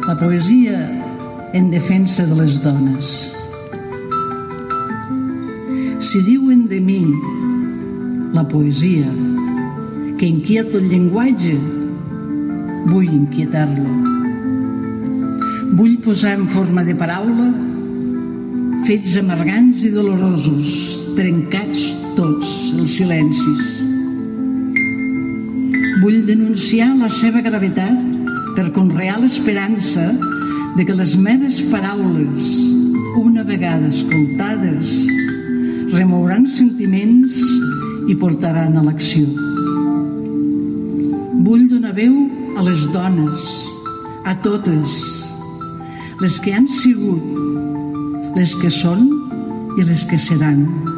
La poesia en defensa de les dones. Si diuen de mi, la poesia, que inquieta el llenguatge, vull inquietar-lo. Vull posar en forma de paraula fets amargants i dolorosos, trencats tots els silencis. Vull denunciar la seva gravetat per conrear l'esperança de que les meves paraules, una vegada escoltades, remouran sentiments i portaran a l'acció. Vull donar veu a les dones, a totes, les que han sigut, les que són i les que seran.